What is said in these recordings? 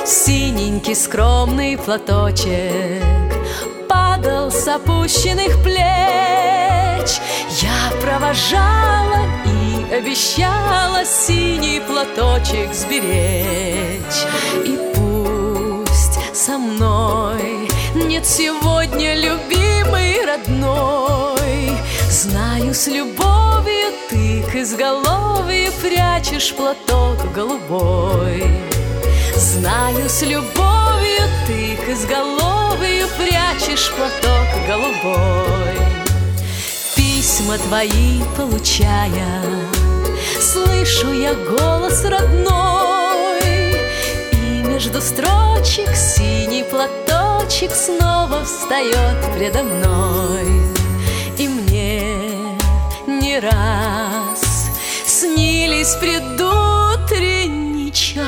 Синенький скромный платочек падал с опущенных плеч. Я провожала и обещала синий платочек сберечь. И пусть со мной нет сегодня любимый родной, знаю, с любовью ты к изголовью прячешь платок голубой. Знаю, с любовью ты к изголовью прячешь платок голубой. Письма твои получая, слышу я голос родной, и между строчек синий платочек снова встает предо мной. И мне не раз снились предутренний час,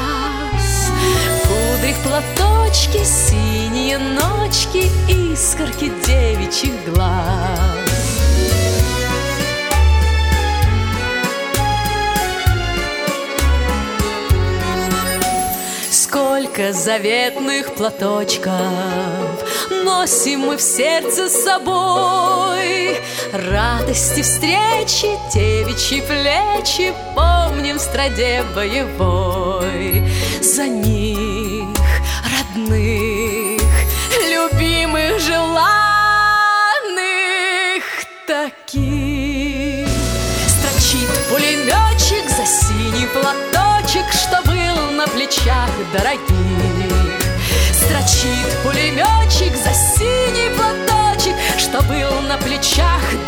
кудри в платочке, синие ночки, искорки девичьих глаз. Сколько заветных платочков носим мы в сердце с собой, радости встречи, девичьи плечи помним в страде боевой. За них, родных, любимых, желанных таких, строчит пулеметчик за синий платочек, что был на плечах дорогих. Строчит пулеметчик за синий платочек, что был на плечах